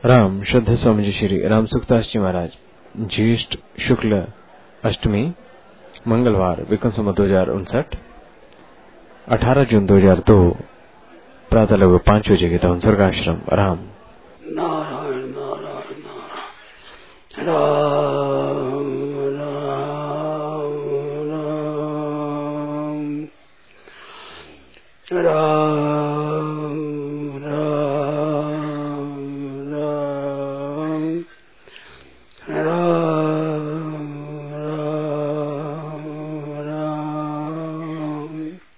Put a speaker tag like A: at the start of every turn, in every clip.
A: राम श्रद्धा स्वामी जी श्री राम सुखदास जी महाराज, ज्येष्ठ शुक्ल अष्टमी, मंगलवार, विक्रम संवत 2059, 18 जून 2002, प्रातः लगभग 5 बजे के तहन स्वर्गाश्रम। राम
B: नारायण नारायण नारायण राम राम राम राम राम राम।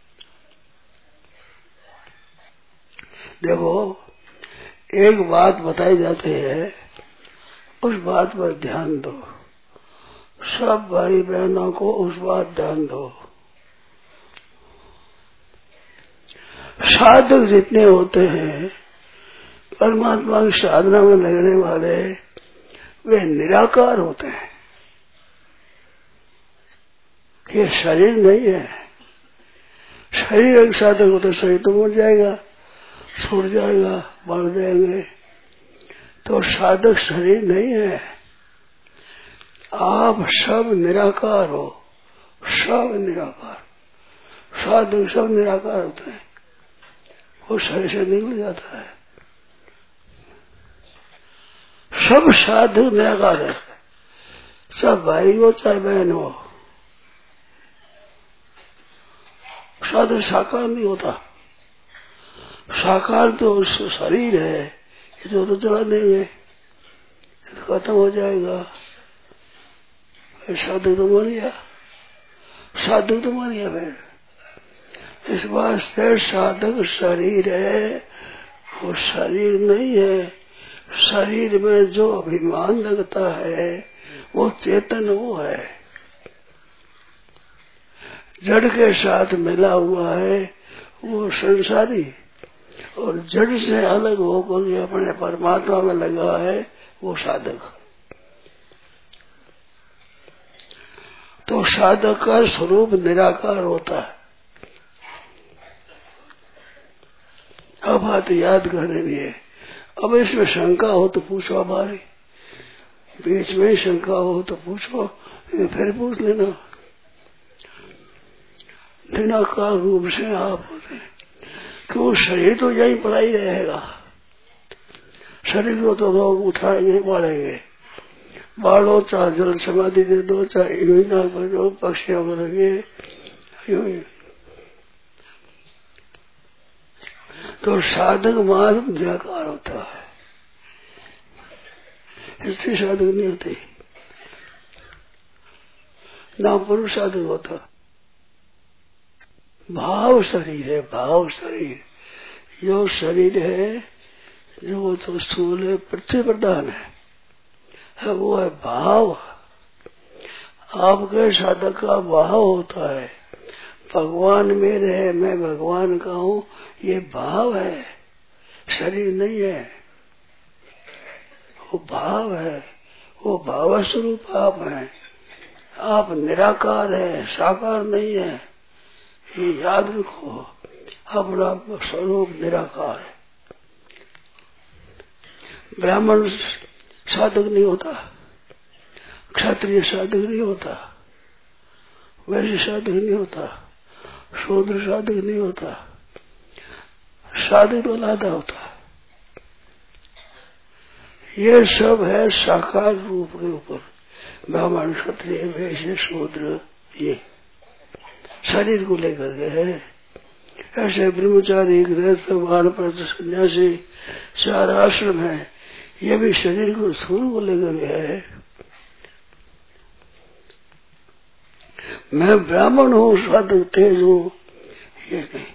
B: देखो, एक बात बताई जाती है, उस बात पर ध्यान दो। सब भाई बहनों को उस बात ध्यान दो। साधक जितने होते हैं परमात्मा की साधना में लगने वाले, वे निराकार होते हैं। ये शरीर नहीं है। शरीर एक साधक होता, शरीर तो मर जाएगा, छूट जाएगा, मर जाएंगे। तो साधक शरीर नहीं है। आप सब निराकार हो, सब निराकार। साधक सब निराकार होते हैं, वो शरीर से निकल जाता है। सब साधक निराकार है, सब भाई हो चाहे बहन हो। साधक साकार नहीं होता। साकार तो शरीर है, ये तो चला देंगे, खत्म हो जाएगा। साधक तो मर गया, साधक तो मर गया। फिर इस वास्ते साधक शरीर है, वो शरीर नहीं है। शरीर में जो अभिमान लगता है वो चेतन वो है। जड़ के साथ मिला हुआ है वो संसारी, और जड़ से अलग होकर जो अपने परमात्मा में लगा है वो साधक। तो साधक का स्वरूप निराकार होता है। अब बात याद करने लिए, अब इसमें शंका हो तो पूछो, हमारी बीच में शंका हो तो पूछो, फिर पूछ लेना। निराकार रूप से आप होते हैं। क्यों? शरीर तो यही पड़ा ही रहेगा। शरीर को तो लोग उठाएंगे, मारेंगे। बाढ़ो चाहे जल समाधि दे दो, चाहे इना कर दो, पक्षियों को लगे। तो साधक मार्ग निराकार होता है, इससे साधक नहीं होते। ना पुरुष साधक होता। भाव शरीर है, भाव शरीर। जो शरीर है, जो तो स्थूल है, पृथ्वी प्रधान है, वो है भाव। आपके साधक का भाव होता है, भगवान मेरे है, मैं भगवान का हूँ, ये भाव है, शरीर नहीं है। वो भाव है, वो भाव स्वरूप आप हैं। आप निराकार है, साकार नहीं है, ये याद रखो। अपना स्वरूप निराकार है। ब्राह्मण साधक नहीं होता, क्षत्रिय साधक नहीं होता, वैश्य साधक नहीं होता, शूद्र साधक नहीं होता। साधक तो लादा होता। ये सब है साकार रूप के ऊपर। ब्राह्मण, क्षत्रिय, वैश्य, शूद्र, ये शरीर को लेकर के है। ऐसे ब्रह्मचारी, गृहस्थ, वानप्रस्थ, सन्यासी, 4 आश्रम है, ये भी शरीर को, स्थूल को लेकर के है। मैं ब्राह्मण हूँ, साधक तेज हूँ, ये नहीं।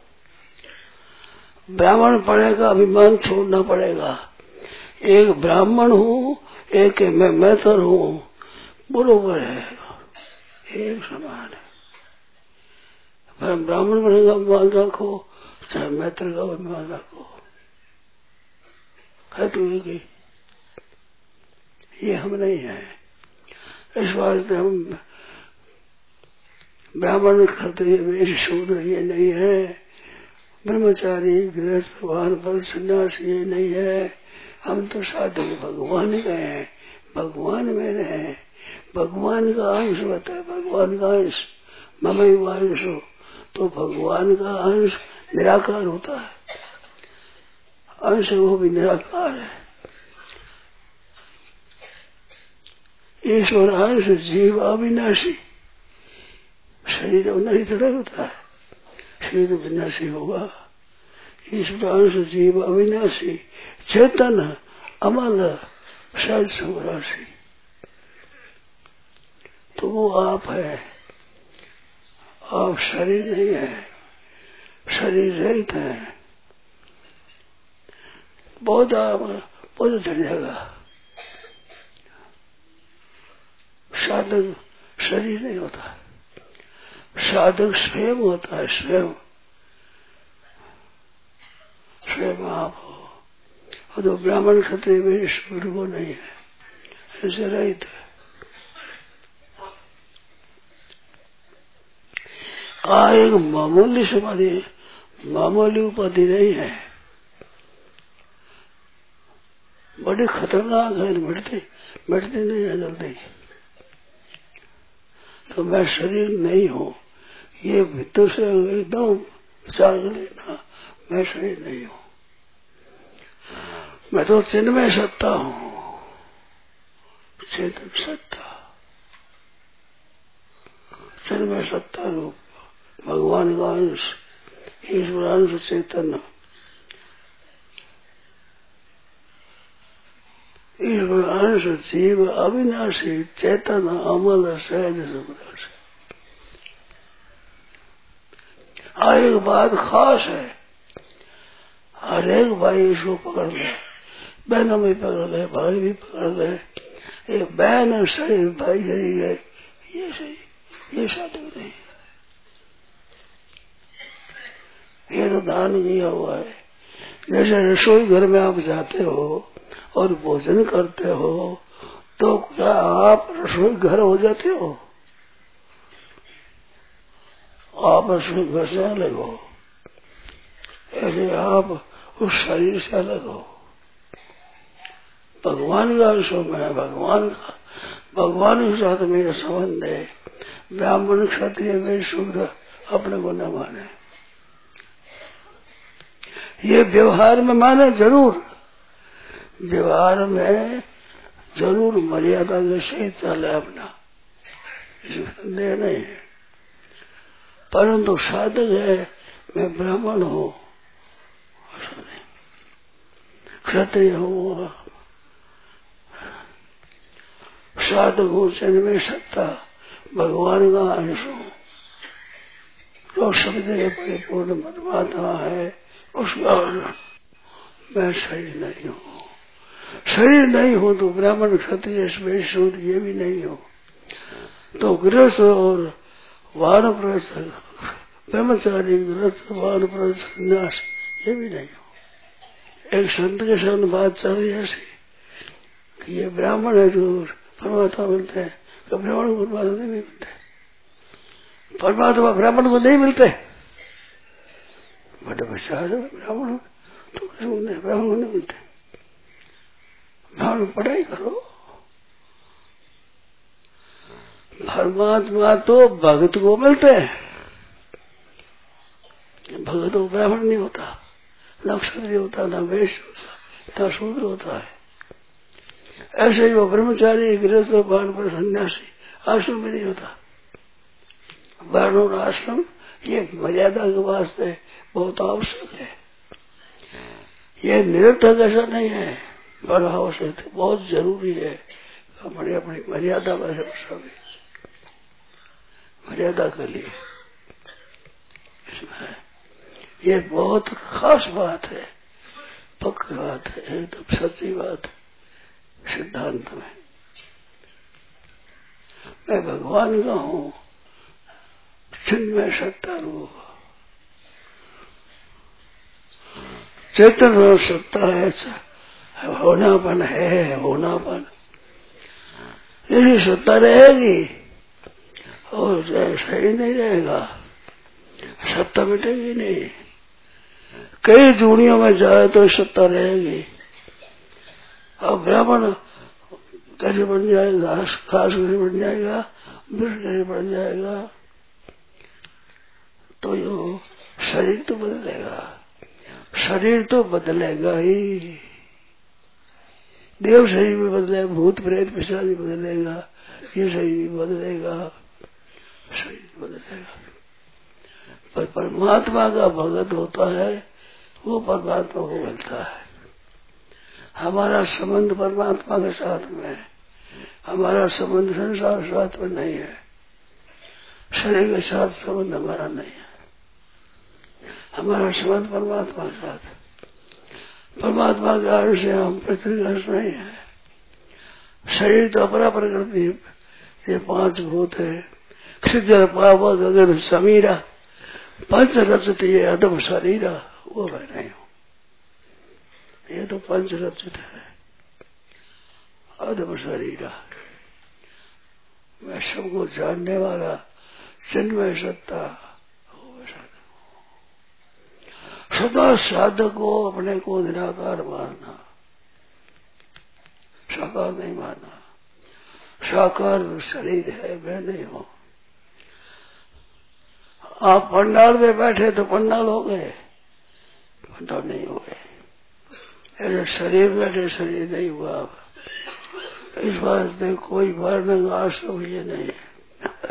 B: ब्राह्मण पड़ेगा, अभिमान छोड़ना पड़ेगा। एक ब्राह्मण हूँ, एक मैं मैथर हूँ, बरोबर है, एक समान है। ब्राह्मण बनेगा अभिमान रखो, चाहे मैत्र का अभिमान रखो, है तो एक ही। ये हम नहीं है। इस वास्ते हम ब्राह्मण, क्षत्रिय, वैश्य, शूद्र ये नहीं है। ब्रह्मचारी, गृहस्थ, वानप्रस्थ, सन्यासी ये नहीं है। हम तो साधक भगवान के हैं, भगवान मेरे हैं, भगवान का अंश होता है, भगवान का अंश ममई अंश हो, तो भगवान का अंश निराकार होता है, अंश वो भी निराकार है। ईश्वर अंश जीव अविनाशी, शरीर अविनाशी थोड़ा होता है, शरीर विनाशी होगा। ईश्वर अंश जीव अविनाशी, चेतन अमल सहज सुराशि, तो वो आप है, आप शरीर नहीं है, शरीर रहित है। बहुत चढ़ जाएगा। साधक शरीर नहीं होता, साधक स्वयं होता है, स्वयं स्वयं आप हो। और तो ब्राह्मण क्षत्रिय में शूद्र को नहीं है, ऐसे रहित है। एक मामूली समाधि, मामूली उपाधि नहीं है, बड़ी खतरनाक है, मिटती नहीं है जल्दी। तो मैं शरीर नहीं हूँ, ये भीतर से एकदम विचार लेना, मैं शरीर नहीं हूँ, मैं तो चिन्मय सत्ता हूँ, चेतन सत्ता, चिन्मय सत्ता रूप भगवान का अंश, ईश्वर अंश चेतन, ईश्वर अंश जीव अविनाशी, चेतन अमल सहज सुखदासी। एक बात खास है, हर एक भाई इसको पकड़ ले, बहनों भी पकड़ ले, भाई भी पकड़ ले। ये बहन सही, भाई सही है, ये सही, ये साधक नहीं, ये तो दान किया हुआ है। जैसे रसोई घर में आप जाते हो और भोजन करते हो, तो क्या आप रसोई घर हो जाते हो? आप रसोई घर से अलग हो, ऐसे आप उस शरीर से अलग हो। भगवान का अंश में, भगवान के साथ मेरा संबंध है। ब्राह्मण क्षत्रिय वे शूद्र अपने को न माने, ये व्यवहार में माने जरूर, व्यवहार में जरूर मर्यादा के सही चले अपना, इसमें संदेह नहीं है। परंतु साधक है, मैं ब्राह्मण हूँ, ऐसा नहीं, क्षत्रिय हूँ, साधक हूँ, चिन्मय सत्ता, भगवान का अंश हूँ, जो सब जगह परिपूर्ण परमात्मा है, उसका मैं शरीर नहीं हूँ। शरीर नहीं हो तो ब्राह्मण क्षत्रिय शूद्र ये भी नहीं हो, तो गृहस्थ और वानप्रस्थ, ब्रह्मचारी गृहस्थ वानप्रस्थ संन्यास ये भी नहीं हो। एक संत के साथ बात चल रही ऐसी कि ये ब्राह्मण है जो परमात्मा मिलते हैं, तो ब्राह्मण को परमात्मा नहीं मिलते, परमात्मा ब्राह्मण को नहीं मिलते। बड़े विचार ब्राह्मण तो ब्राह्मण को नहीं मिलते, ब्राह्मण पढ़ाई करो। परमात्मा तो भगत को मिलते हैं, भगत को ब्राह्मण नहीं होता, न क्षत्रिय होता, न वैश्य होता, न शूद्र होता है। ऐसे ही वो ब्रह्मचारी गृहस्थ वानप्रस्थ सन्यासी आश्रम में नहीं होता। वर्ण और आश्रम ये मर्यादा के वास्ते बहुत आवश्यक है, ये निरर्थक ऐसा नहीं है, बड़ा आवश्यक है, बहुत जरूरी है। हमारी अपनी मर्यादा पर सभी मर्यादा के लिए इसमें ये बहुत खास बात है, पक्की बात है, एकदम सच्ची बात है। सिद्धांत में मैं भगवान का हूँ, चिन्मय सत्ता रूप, चेतन सत्ता है, होनापन है, होनापन यही सत्ता रहेगी और सही नहीं रहेगा, सत्ता मिटेगी नहीं। कई दुनिया में जाए तो सत्ता रहेगी, अब ब्राह्मण कैसे बन जाएगा, घास कैसे बन जाएगा, वृक्ष कैसे बन जाएगा, तो यो शरीर तो बदलेगा, शरीर तो बदलेगा ही। देव शरीर भी बदलेगा, भूत प्रेत पिशाच भी बदलेगा, ये शरीर भी बदलेगा, शरीर बदलेगा। पर परमात्मा का भगत होता है वो परमात्मा को मिलता है। हमारा संबंध परमात्मा के साथ में है, हमारा संबंध संसार के साथ में नहीं है, शरीर के साथ संबंध हमारा नहीं है, हमारा संबंध परमात्मा के साथ है। परमात्मा के अंश से हम पृथ्वी का अंश नहीं है। शरीर तो अपरा प्रकृति से 5 भूत है, क्षिजर पाप गगन समीरा पंच रचित ये अदम शरीरा, वो मैं नहीं हूँ, ये तो पंच रचित है अदम शरीरा। मैं सबको जानने वाला चिन्मय सत्ता सदा साधक को अपने को निराकार मानना, साकार नहीं मानना। साकार शरीर है, मैं नहीं हूँ। आप पंडाल में बैठे तो पंडाल हो गए, पंडाल नहीं हो गए। ऐसे शरीर बैठे शरीर नहीं हुआ। इस बात में कोई मारने का आश्रम ये नहीं है।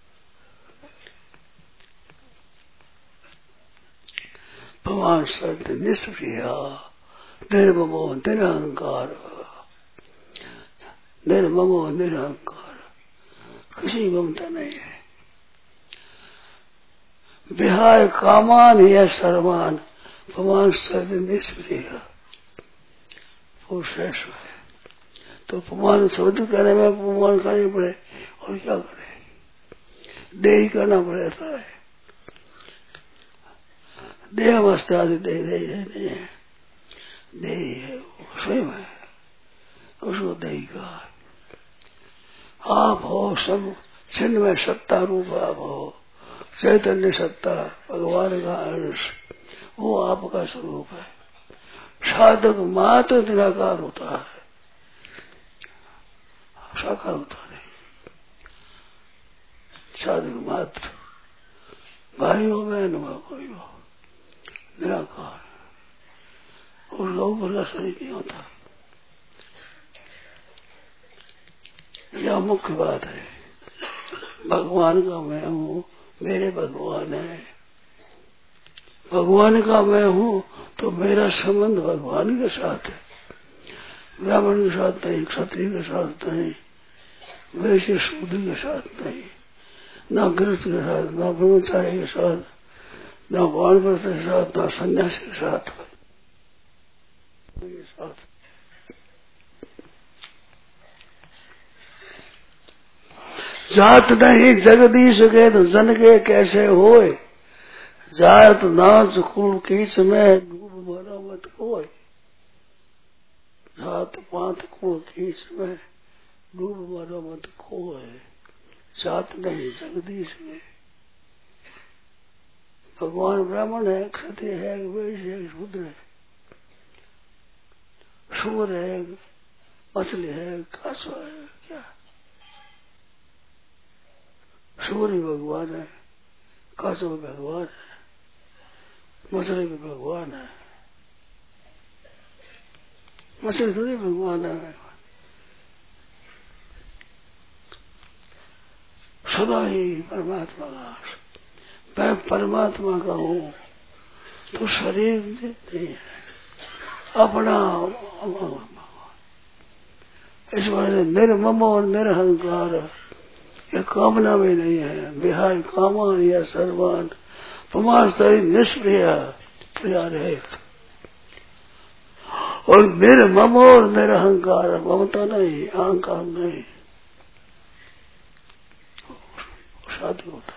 B: भगवान सत्य निष्क्रिया निर्ममो निरहंकार, निर्ममो निरहंकार, किसी ममता नहीं है। विहाय कामान या सर्वान, भगवान सत्य निष्क्रिय वो श्रेष्ठ है। तो अपमान शब्द करने में अपमान करने पड़े और क्या करे, देह ही करना पड़ता है। देह अवस्था से देह नहीं है, देह है स्वयं है, उसको देह का आप हो, सब चिन्मय सत्ता रूप आप हो, चैतन्य सत्ता भगवान का अंश, वो आपका स्वरूप है। साधक मात्र निराकार होता है, साकार होता नहीं। साधक मात्र भाई हो बहन हो कोई हो, निराकार, उसका ऊपर का शरीर नहीं होता। यह मुख्य बात है। भगवान का मैं हूँ, मेरे भगवान है। भगवान का मैं हूँ तो मेरा संबंध भगवान के साथ है, ब्राह्मण के साथ नहीं, क्षत्रिय के साथ नहीं, वैश्य शूद्र के साथ नहीं, न गृहस्थ के साथ, न ब्रह्मचारी के साथ, न वानप्रस्थ के साथ, न सन्यासी के साथ। जात नहीं जगदीश के तो जन के कैसे होए, जात नाच कुल कीच में डूब मरा मत कोय। जात पात कुल कीच में डूब मरा मत कोय, जात नहीं जगदीश के। भगवान ब्राह्मण है, क्षत्रिय है, वैश्य है, शूद्र है, सूर है, मछली है, कासवा है, क्या सूर भी भगवान है, कासवा भी भगवान है, मछली भी भगवान है, मछली थोड़ी भगवान है। सदा ही परमात्मा का, मैं परमात्मा का हूँ तो शरीर नहीं है अपना। इस बारे निर्मम और निरहंकार, ये कामना में नहीं है। विहाय कामान या सर्वान, प्रमास्तरी निष्प्रिय प्रिया रहित, और निर्मम और निरहंकार, ममता नहीं, अहंकार नहीं, साधु होता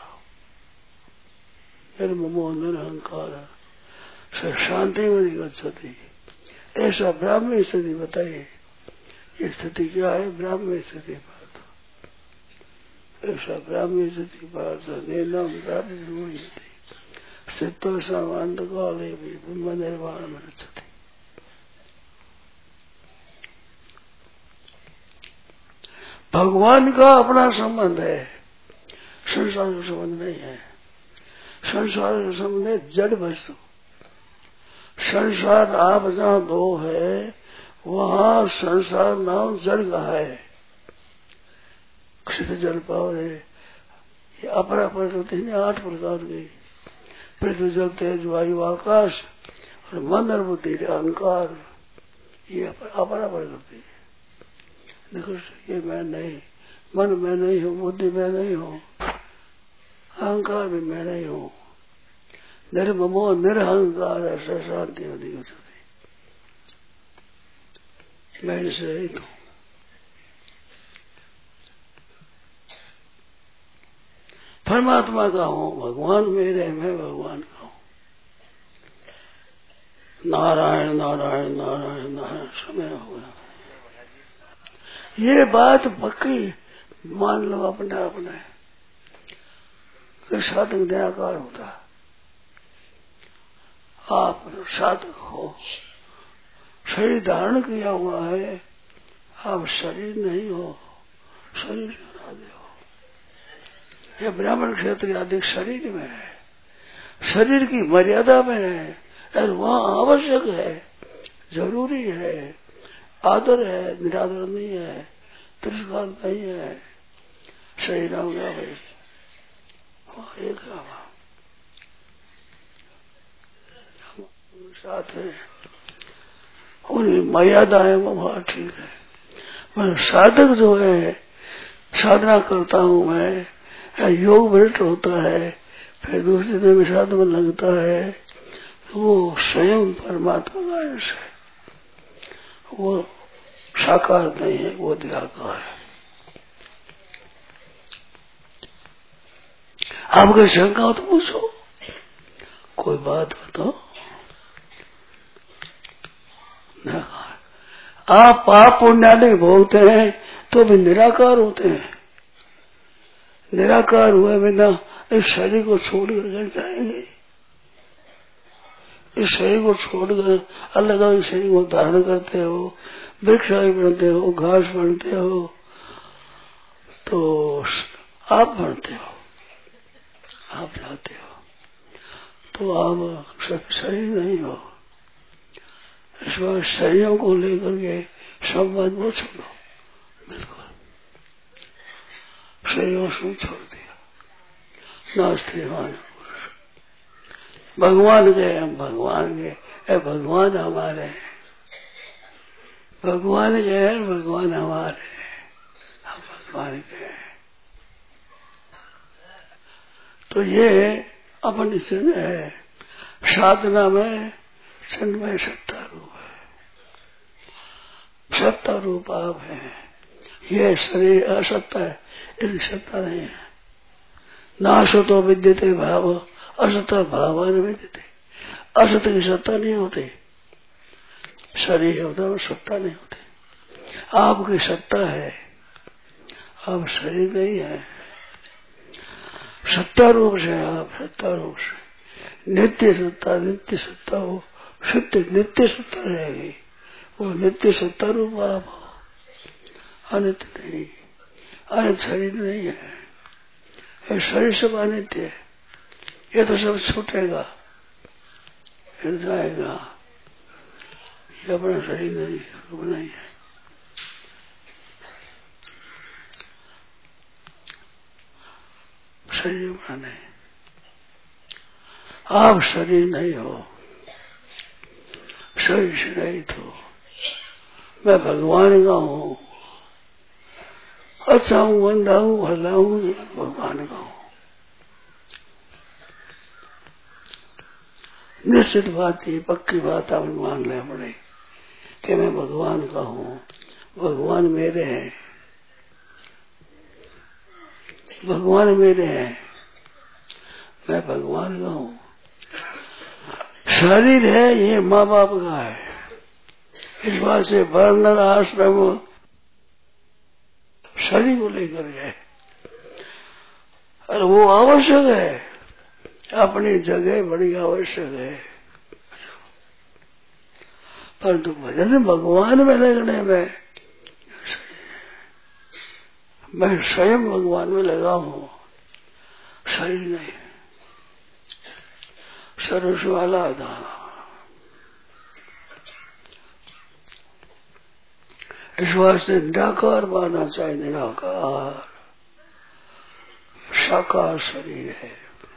B: निर्ममो निरहंकार से शांति में गच्छति। ऐसा ब्राह्मण स्थिति बताइए, ये स्थिति क्या है? ब्राह्मण स्थिति बात, ऐसा ब्राह्मण स्थिति बात नीलम ब्राह्मण स्थितो सामान्त काले भी ब्रह्म निर्वाण में गच्छति। भगवान का अपना संबंध है, संसार का संबंध नहीं है। संसार का संबंध है जड़ वस्तु। संसार आप जहाँ दो है वहाँ संसार नाम जड़ का है। क्षित जल पावर है, ये अपरा प्रकृति ने 8 प्रकार की, पृथ्वी जल तेज वायु आकाश और मन और बुद्धि अहंकार, ये अपरा प्रकृति है। देखो ये मैं नहीं, मन मैं नहीं हूँ, बुद्धि मैं नहीं हूँ, अहंकार भी मैं नहीं हूँ। निर्ममो निरहंकार ऐसा शांति होती है, मैं इसे रहित हूँ। परमात्मा का हूँ, भगवान मेरे, मैं भगवान का हूँ। नारायण नारायण नारायण नारायण समय होगा। ये बात पक्की मान लो अपने अपने कि साधक निराकार होता। आप साधक हो, शरीर धारण किया हुआ है, आप शरीर नहीं हो, शरीर आदि हो। ये ब्राह्मण क्षेत्र आदि शरीर में है, शरीर की मर्यादा में है और वहाँ आवश्यक है, जरूरी है, आदर है, निरादर नहीं है, तिरस्कार नहीं है। शरीर हो गया भाई, एक साथ है, उनकी मर्यादा है, वो बहुत ठीक है। पर साधक जो है, साधना करता हूँ मैं, योग भ्रष्ट होता है, फिर दूसरे दिन में साधन में लगता है, वो स्वयं परमात्मा का अंश है, वो साकार नहीं है, वो निराकार है। आपको शंका हो तो पूछो, कोई बात बताओ। आप पाप पुण्यादि भोगते हैं तो भी निराकार होते हैं। निराकार हुए बिना इस शरीर को छोड़कर जाएंगे। इस शरीर को छोड़कर अलग अलग शरीर को धारण करते हो, वृक्ष बनते हो, घास बनते हो, तो आप बनते हो, आप लाते हो, तो आप शरीर नहीं हो। इस बार शरीरों को लेकर के संवाद वो छोड़ो, बिल्कुल शरीरों से छोड़ दिया। नास्ति मान भगवान के, हम भगवान के, भगवान हमारे, भगवान के हैं, भगवान हमारे, हम भगवान के हैं। तो ये अपनी चिन्ह है। साधना में चिन्मय सत्ता रूप है, सत्ता रूप आप है। ये शरीर असत्ता है, इसकी सत्ता नहीं है। नासतो विद्यते भाव, असत भावान विद्यते। असत की सत्ता नहीं होती, शरीर होता है सत्ता नहीं होती। आपकी सत्ता है, आप शरीर नहीं है। सत्ता रूप से आप, सत्ता रूप से नित्य सत्ता हो, शुद्ध नित्य सत्ता रहेगी, वो नित्य सत्ता रूप आप हो, अनित्य नहीं। अनित्य शरीर नहीं है, ये शरीर सब अनित्य है। ये तो सब छूटेगा, फिर जाएगा, ये अपना शरीर नहीं, रूप नहीं है। शरीर अपना नहीं, आप शरीर नहीं हो, शरीर से रहित हो। मैं भगवान का हूँ, अच्छा हूँ, बंदा हूँ, भला हूँ, भगवान का हूँ। निश्चित बात है, पक्की बात आप मान ले पड़े कि मैं भगवान का हूँ, भगवान मेरे हैं, भगवान मेरे हैं, मैं भगवान का हूँ। शरीर है ये माँ बाप का है, इस बात से वर्ण आश्रम शरीर को लेकर गए, और वो आवश्यक है, अपनी जगह बड़ी आवश्यक है। परंतु भजन भगवान में लगने में मैं स्वयं भगवान में लगा हूँ, शरीर नहीं। सरस वाला था, इस वास्ते निराकार मानना चाहिए। निराकार साकार शरीर है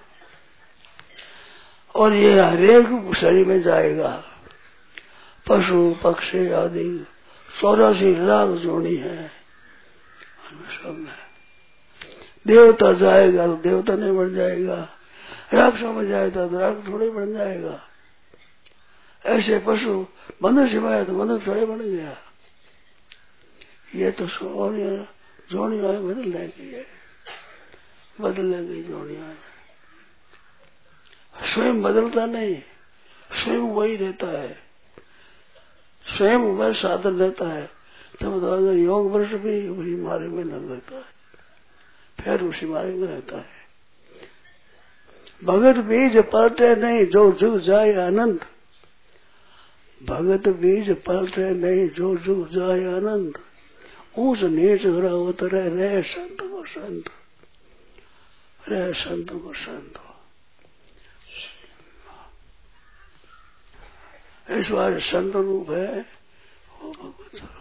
B: और ये हरेक शरीर में जाएगा। पशु पक्षी आदि 84 लाख जोड़ी है सब में। देवता जाएगा तो देवता नहीं बन जाएगा, राक्षसों में जाएगा तो राक्षस थोड़े बन जाएगा। ऐसे पशु मनुष्य में आया तो मनुष्य थोड़े बन गया। ये तो जोड़ियां बदलने की है, बदलेगी जोड़ियां। स्वयं बदलता नहीं, स्वयं वही रहता है, स्वयं वह साधन रहता है। तब योग वर्ष भी उसी मार्ग में लग रहता है, फिर उसी मार्ग में रहता है। भगत बीज पलटे नहीं जो जुग जाए आनंद। भगत बीज पलटे नहीं जो जुग जाए आनंद। ऊंच नीच होत रहे संत को संत, रहे संत को संत। इस बार संत रूप है वो भगवत स्वरूप।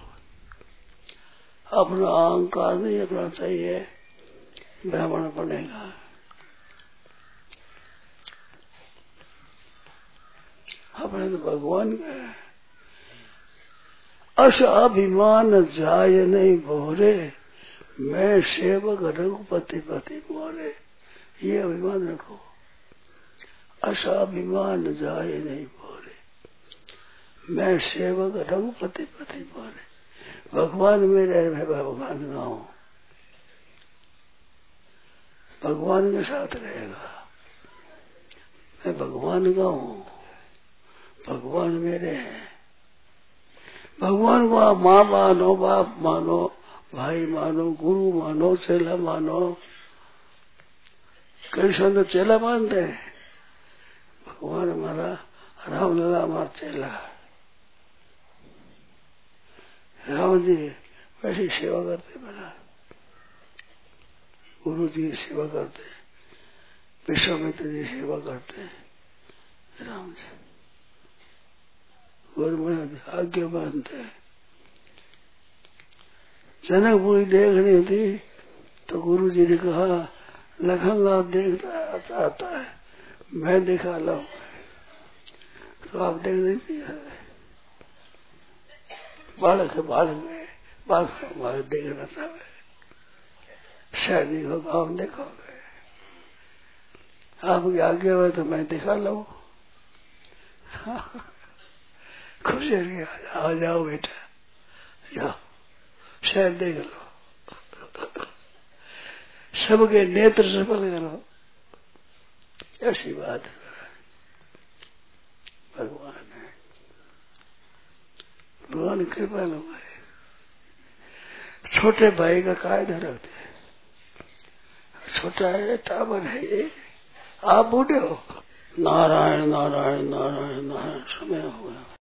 B: अपना अहंकार नहीं रखना चाहिए, ब्राह्मण बनेगा। अपने तो भगवान का अस अभिमान जाय नहीं भोरे, मैं सेवक रघुपति पति मोरे। ये अभिमान रखो, अस अभिमान जाय नहीं भोरे, मैं सेवक रघुपति पति मोरे। भगवान मेरे है, भगवान का हूं, भगवान के साथ रहेगा। मैं भगवान का हूं, भगवान मेरे हैं। भगवान को आप माँ मानो, बाप मानो, भाई मानो, गुरु मानो, चेला मानो। कई संत चेला मानते हैं। भगवान हमारा रामलला हमारा चेला, राम जी वैसी सेवा करते, बना गुरु जी सेवा करते, विश्वामित्र जी सेवा करते, राम जी गुरु में आज्ञा बांधते हैं। जनकपुरी देखनी थी तो गुरु जी ने कहा लखनलाल देखना चाहता है, मैं दिखा लाऊं। तो आप देख लीजिए, बालक है, बालक हमारे देखना चाहे, शायद नहीं होगा, आप देखोगे। आपकी आज्ञा है तो मैं दिखा लाऊं। खुशी आ जाओ बेटा, जाओ शहर देख लो, सबके नेत्र सफल करो। ऐसी बात है, भगवान है, भगवान कृपा लो है। छोटे भाई का कायदा रखते, छोटा है, टावर है ये, आप बूढ़े हो। नारायण नारायण नारायण नारायण, समय हो गया।